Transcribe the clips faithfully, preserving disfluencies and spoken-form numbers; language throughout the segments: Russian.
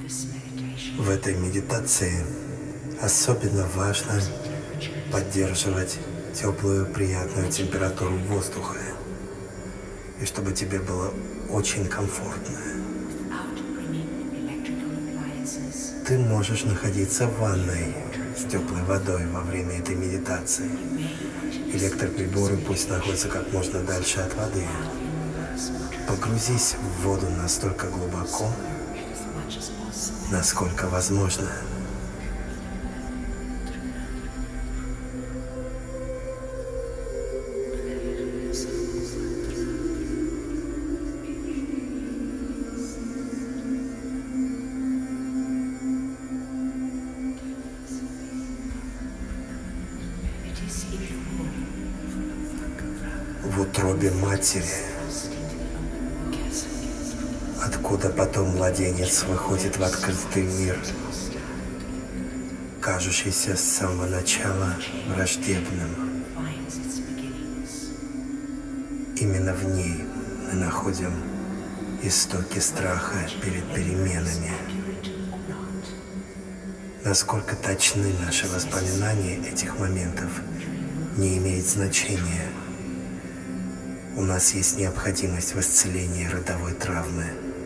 В этой медитации особенно важно поддерживать теплую, приятную температуру воздуха, и чтобы тебе было очень комфортно. Ты можешь находиться в ванной с теплой водой во время этой медитации. Электроприборы пусть находятся как можно дальше от воды. Погрузись в воду настолько глубоко, насколько возможно. В утробе матери, откуда потом младенец выходит в открытый мир, кажущийся с самого начала враждебным. Именно в ней мы находим истоки страха перед переменами. Насколько точны наши воспоминания этих моментов, не имеет значения. У нас есть необходимость в исцелении родовой травмы.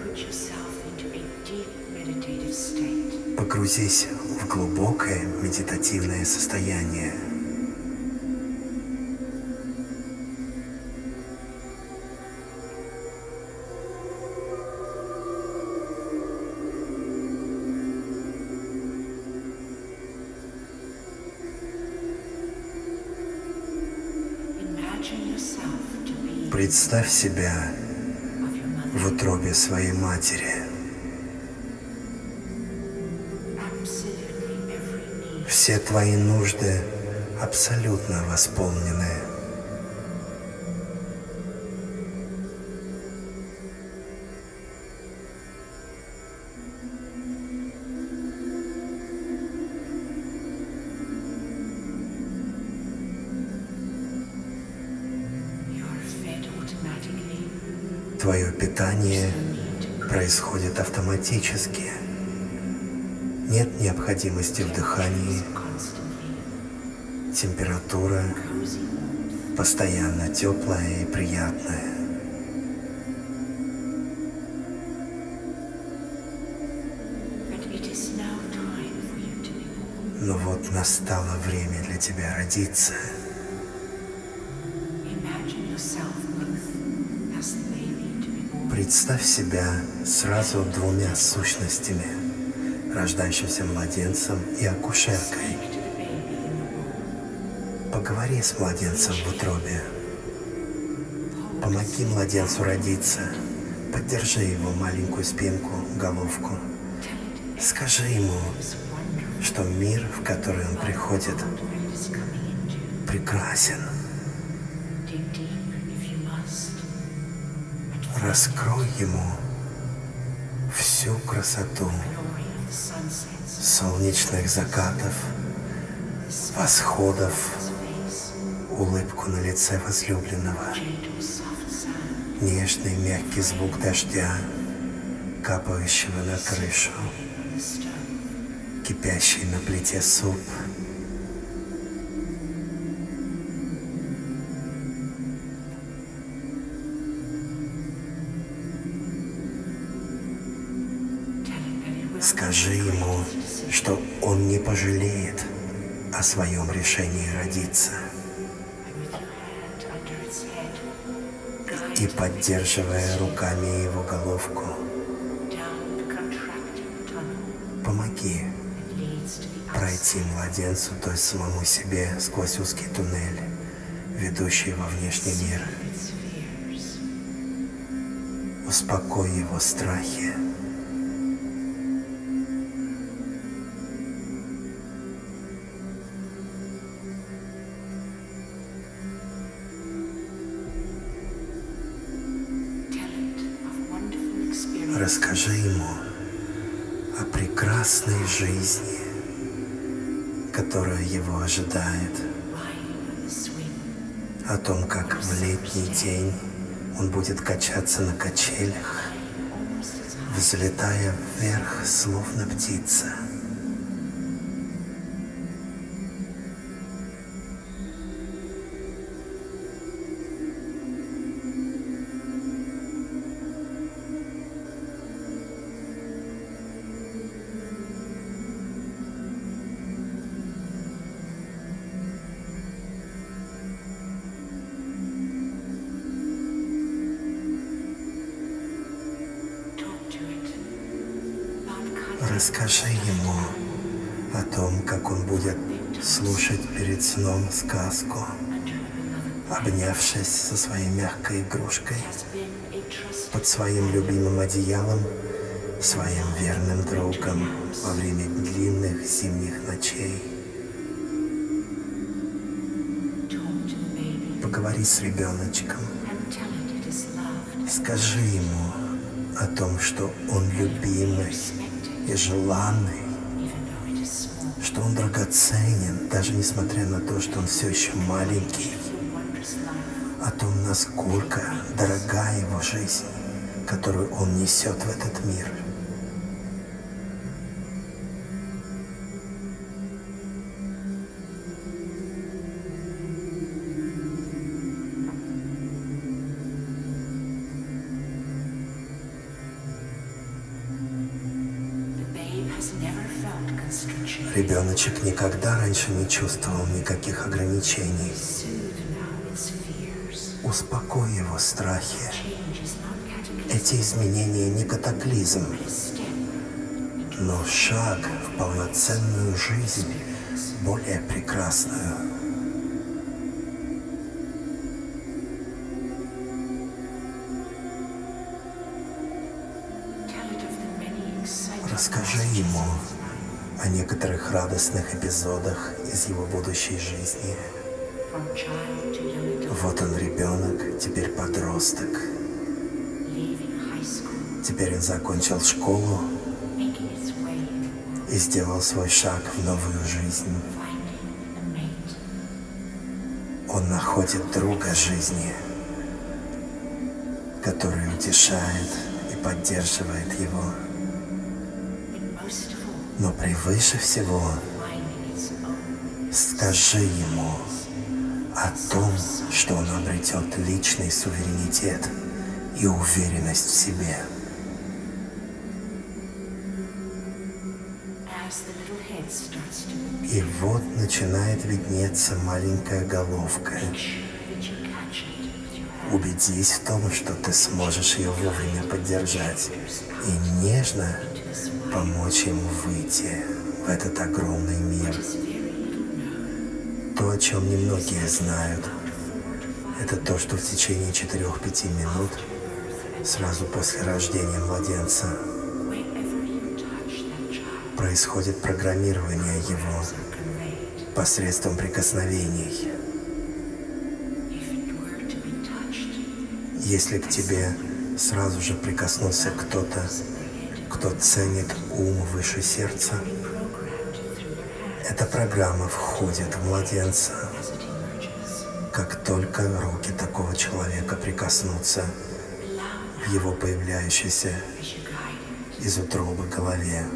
Погрузись в глубокое медитативное состояние. Представь себя в утробе своей матери. Все твои нужды абсолютно восполнены. Твое питание происходит автоматически. Нет необходимости в дыхании. Температура постоянно теплая и приятная. Но вот настало время для тебя родиться. Представь себя сразу двумя сущностями, рождающимся младенцем и акушеркой. Поговори с младенцем в утробе. Помоги младенцу родиться. Поддержи его маленькую спинку, головку. Скажи ему, что мир, в который он приходит, прекрасен. Раскрой ему всю красоту солнечных закатов, восходов, улыбку на лице возлюбленного, нежный мягкий звук дождя, капающего на крышу, кипящий на плите суп. Скажи ему, что он не пожалеет о своем решении родиться. И, поддерживая руками его головку, помоги пройти младенцу, то есть самому себе, сквозь узкий туннель, ведущий во внешний мир. Успокой его страхи. Расскажи ему о прекрасной жизни, которая его ожидает, о том, как в летний день он будет качаться на качелях, взлетая вверх, словно птица. Расскажи ему о том, как он будет слушать перед сном сказку, обнявшись со своей мягкой игрушкой, под своим любимым одеялом, своим верным другом во время длинных зимних ночей. Поговори с ребеночком. Скажи ему о том, что он любимый и желанный, что он драгоценен, даже несмотря на то, что он все еще маленький, о том, насколько дорога его жизнь, которую он несет в этот мир. Ребеночек никогда раньше не чувствовал никаких ограничений. Успокой его страхи. Эти изменения не катаклизм, но шаг в полноценную жизнь, более прекрасную. Расскажи ему о некоторых радостных эпизодах из его будущей жизни. Вот он ребенок, теперь подросток. Теперь он закончил школу и сделал свой шаг в новую жизнь. Он находит друга жизни, который утешает и поддерживает его. Но превыше всего скажи ему о том, что он обретет личный суверенитет и уверенность в себе. И вот начинает виднеться маленькая головка. Убедись в том, что ты сможешь ее вовремя поддержать и нежно помочь ему выйти в этот огромный мир. То, о чем немногие знают, это то, что в течение четырёх-пяти минут, сразу после рождения младенца, происходит программирование его посредством прикосновений. Если к тебе сразу же прикоснулся кто-то, кто ценит ум выше сердца, эта программа входит в младенца. Как только руки такого человека прикоснутся в его появляющейся из утробы голове,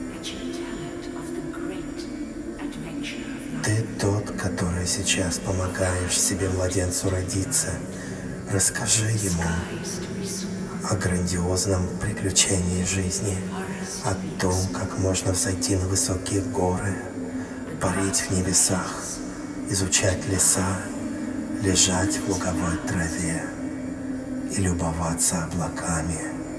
ты тот, который сейчас помогаешь себе младенцу родиться. Расскажи ему о грандиозном приключении жизни, о том, как можно взойти на высокие горы, парить в небесах, изучать леса, лежать в луговой траве и любоваться облаками.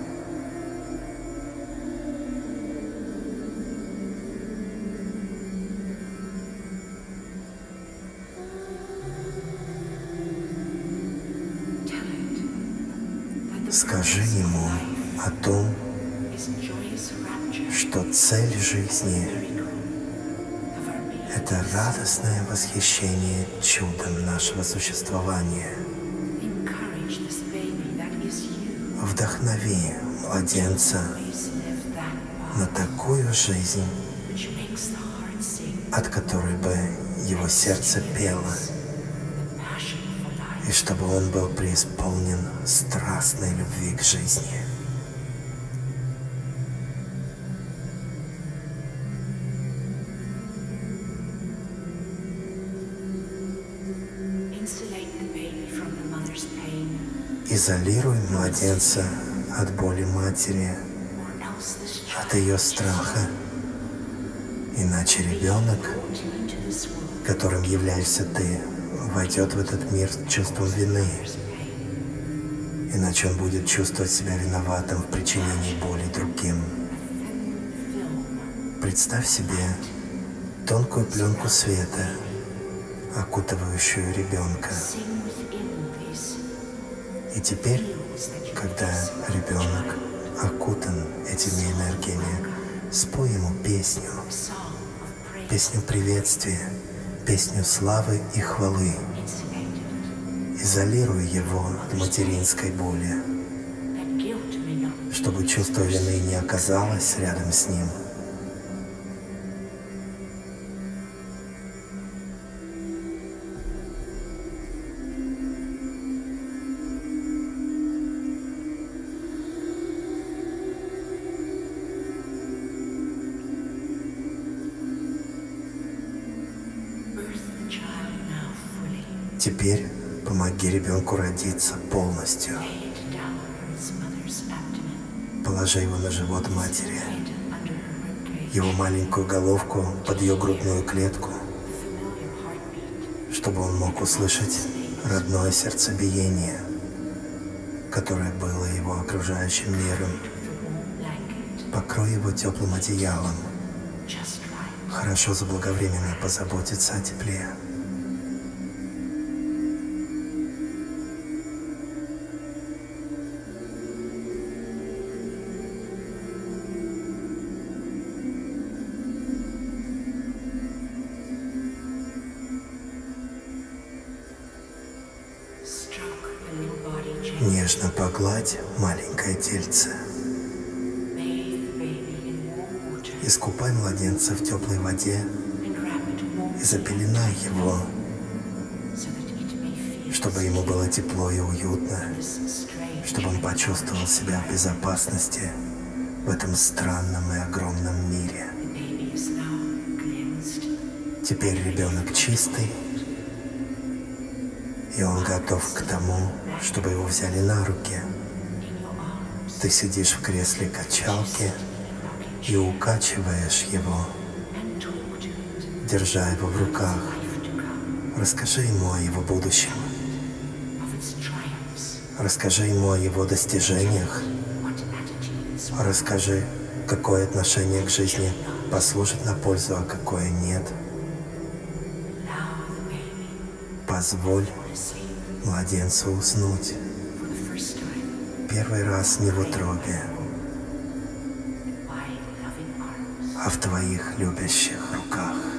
Скажи ему о том, что цель жизни — это радостное восхищение чудом нашего существования. Вдохнови младенца на такую жизнь, от которой бы его сердце пело, и чтобы он был преисполнен страстной любви к жизни. Изолируй младенца от боли матери, от ее страха. Иначе ребенок, которым являешься ты, войдет в этот мир с чувством вины. Иначе он будет чувствовать себя виноватым в причинении боли другим. Представь себе тонкую пленку света, окутывающую ребенка. И теперь, когда ребенок окутан этими энергиями, спой ему песню, песню приветствия, песню славы и хвалы. Изолируй его от материнской боли, чтобы чувство вины не оказалось рядом с ним. Теперь помоги ребенку родиться полностью. Положи его на живот матери, его маленькую головку под ее грудную клетку, чтобы он мог услышать родное сердцебиение, которое было его окружающим миром. Покрой его теплым одеялом. Хорошо заблаговременно позаботиться о тепле. Нежно погладь маленькое тельце. Искупай младенца в теплой воде и запеленай его, чтобы ему было тепло и уютно, чтобы он почувствовал себя в безопасности в этом странном и огромном мире. Теперь ребенок чистый, и он готов к тому, чтобы его взяли на руки. Ты сидишь в кресле качалки и укачиваешь его, держа его в руках. Расскажи ему о его будущем. Расскажи ему о его достижениях. Расскажи, какое отношение к жизни послужит на пользу, а какое нет. Позволь младенцу уснуть. Первый раз не в утробе, а в твоих любящих руках.